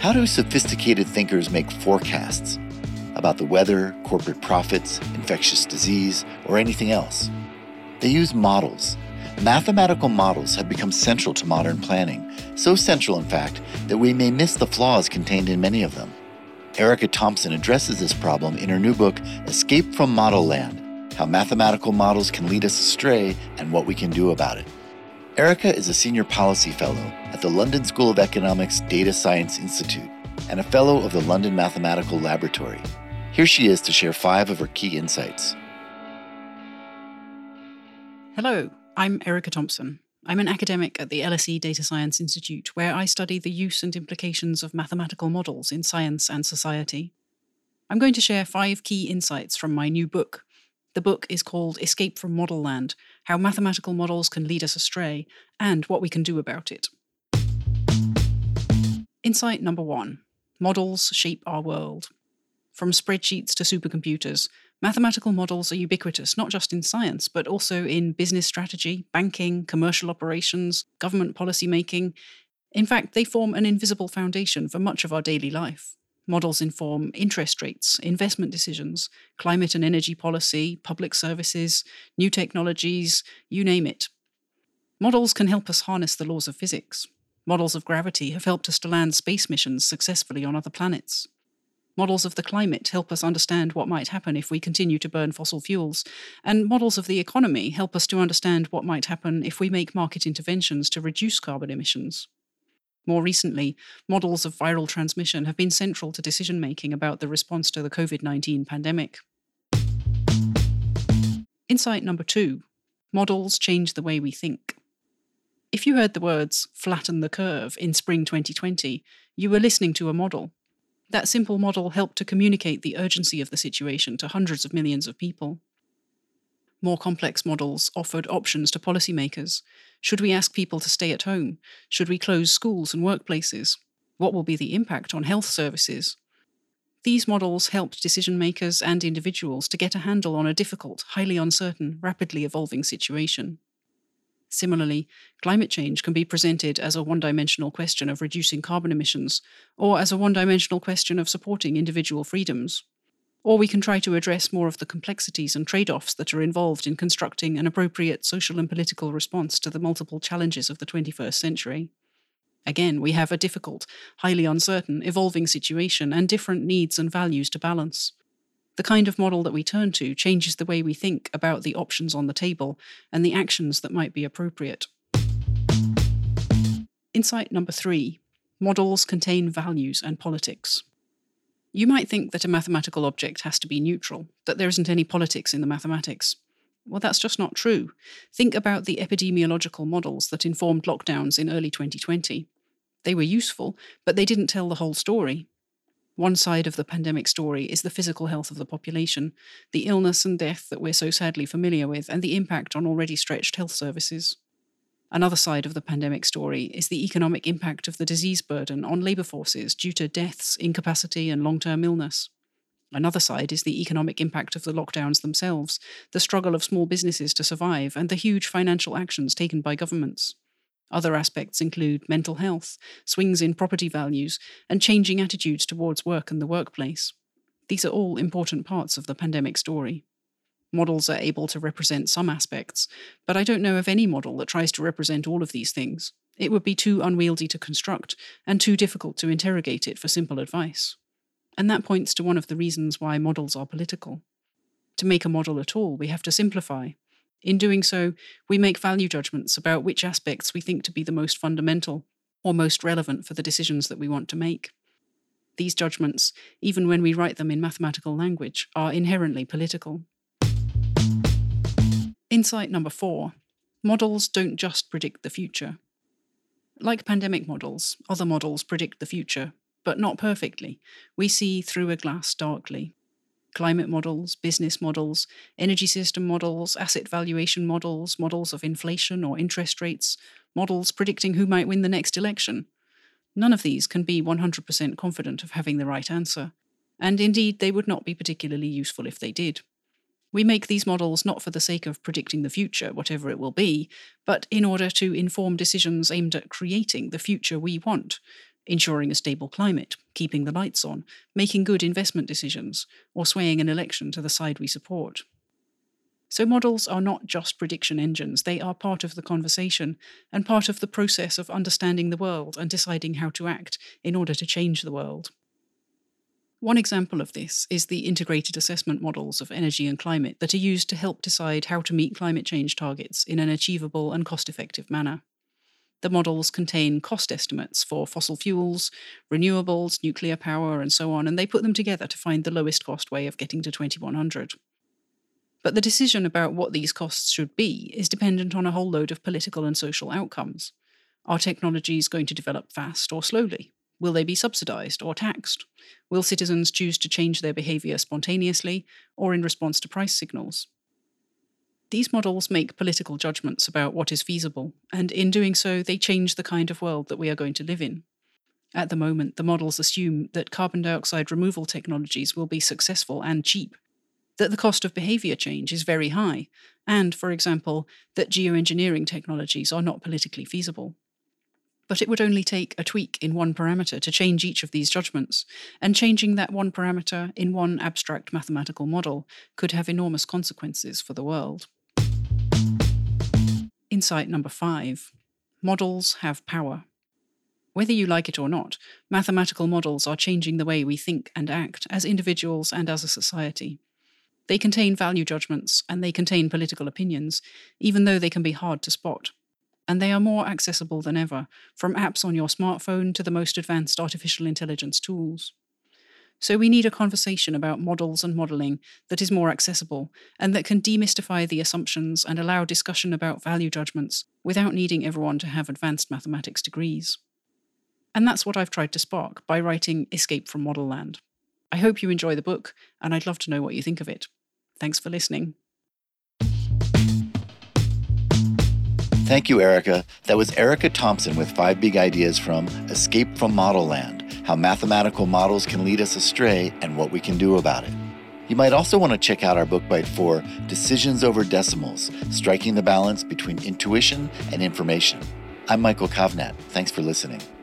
How do sophisticated thinkers make forecasts about the weather, corporate profits, infectious disease, or anything else? They use models. Mathematical models have become central to modern planning, so central, in fact, that we may miss the flaws contained in many of them. Erica Thompson addresses this problem in her new book, Escape from Model Land: How Mathematical Models Can Lead Us Astray and What We Can Do About It. Erica is a senior policy fellow at the London School of Economics Data Science Institute and a fellow of the London Mathematical Laboratory. Here she is to share 5 of her key insights. Hello, I'm Erica Thompson. I'm an academic at the LSE Data Science Institute, where I study the use and implications of mathematical models in science and society. I'm going to share 5 key insights from my new book. The book is called Escape from Model Land: How Mathematical Models Can Lead Us Astray and What We Can Do About It. Insight number 1. Models shape our world. From spreadsheets to supercomputers, mathematical models are ubiquitous not just in science, but also in business strategy, banking, commercial operations, government policy making. In fact, they form an invisible foundation for much of our daily life. Models inform interest rates, investment decisions, climate and energy policy, public services, new technologies, you name it. Models can help us harness the laws of physics. Models of gravity have helped us to land space missions successfully on other planets. Models of the climate help us understand what might happen if we continue to burn fossil fuels, and models of the economy help us to understand what might happen if we make market interventions to reduce carbon emissions. More recently, models of viral transmission have been central to decision-making about the response to the COVID-19 pandemic. Insight number 2. Models change the way we think. If you heard the words "flatten the curve" in spring 2020, you were listening to a model. That simple model helped to communicate the urgency of the situation to hundreds of millions of people. More complex models offered options to policymakers. Should we ask people to stay at home? Should we close schools and workplaces? What will be the impact on health services? These models helped decision-makers and individuals to get a handle on a difficult, highly uncertain, rapidly evolving situation. Similarly, climate change can be presented as a one-dimensional question of reducing carbon emissions, or as a one-dimensional question of supporting individual freedoms. Or we can try to address more of the complexities and trade-offs that are involved in constructing an appropriate social and political response to the multiple challenges of the 21st century. Again, we have a difficult, highly uncertain, evolving situation and different needs and values to balance. The kind of model that we turn to changes the way we think about the options on the table and the actions that might be appropriate. Insight number 3. Models contain values and politics. You might think that a mathematical object has to be neutral, that there isn't any politics in the mathematics. Well, that's just not true. Think about the epidemiological models that informed lockdowns in early 2020. They were useful, but they didn't tell the whole story. One side of the pandemic story is the physical health of the population, the illness and death that we're so sadly familiar with, and the impact on already stretched health services. Another side of the pandemic story is the economic impact of the disease burden on labour forces due to deaths, incapacity, and long-term illness. Another side is the economic impact of the lockdowns themselves, the struggle of small businesses to survive, and the huge financial actions taken by governments. Other aspects include mental health, swings in property values, and changing attitudes towards work and the workplace. These are all important parts of the pandemic story. Models are able to represent some aspects, but I don't know of any model that tries to represent all of these things. It would be too unwieldy to construct and too difficult to interrogate it for simple advice. And that points to one of the reasons why models are political. To make a model at all, we have to simplify. In doing so, we make value judgments about which aspects we think to be the most fundamental or most relevant for the decisions that we want to make. These judgments, even when we write them in mathematical language, are inherently political. Insight number 4. Models don't just predict the future. Like pandemic models, other models predict the future, but not perfectly. We see through a glass darkly. Climate models, business models, energy system models, asset valuation models, models of inflation or interest rates, models predicting who might win the next election. None of these can be 100% confident of having the right answer, and indeed they would not be particularly useful if they did. We make these models not for the sake of predicting the future, whatever it will be, but in order to inform decisions aimed at creating the future we want. ensuring a stable climate, keeping the lights on, making good investment decisions, or swaying an election to the side we support. So models are not just prediction engines, they are part of the conversation and part of the process of understanding the world and deciding how to act in order to change the world. One example of this is the integrated assessment models of energy and climate that are used to help decide how to meet climate change targets in an achievable and cost-effective manner. The models contain cost estimates for fossil fuels, renewables, nuclear power, and so on, and they put them together to find the lowest cost way of getting to 2100. But the decision about what these costs should be is dependent on a whole load of political and social outcomes. Are technologies going to develop fast or slowly? Will they be subsidised or taxed? Will citizens choose to change their behaviour spontaneously or in response to price signals? These models make political judgments about what is feasible, and in doing so, they change the kind of world that we are going to live in. At the moment, the models assume that carbon dioxide removal technologies will be successful and cheap, that the cost of behaviour change is very high, and, for example, that geoengineering technologies are not politically feasible. But it would only take a tweak in one parameter to change each of these judgments, and changing that one parameter in one abstract mathematical model could have enormous consequences for the world. Insight number 5. Models have power. Whether you like it or not, mathematical models are changing the way we think and act as individuals and as a society. They contain value judgments and they contain political opinions, even though they can be hard to spot. And they are more accessible than ever, from apps on your smartphone to the most advanced artificial intelligence tools. So we need a conversation about models and modelling that is more accessible and that can demystify the assumptions and allow discussion about value judgments without needing everyone to have advanced mathematics degrees. And that's what I've tried to spark by writing Escape from Model Land. I hope you enjoy the book, and I'd love to know what you think of it. Thanks for listening. Thank you, Erica. That was Erica Thompson with 5 big ideas from Escape from Model Land, how mathematical models can lead us astray and what we can do about it. You might also want to check out our book bite for Decisions Over Decimals, Striking the Balance Between Intuition and Information. I'm Michael Kovnat. Thanks for listening.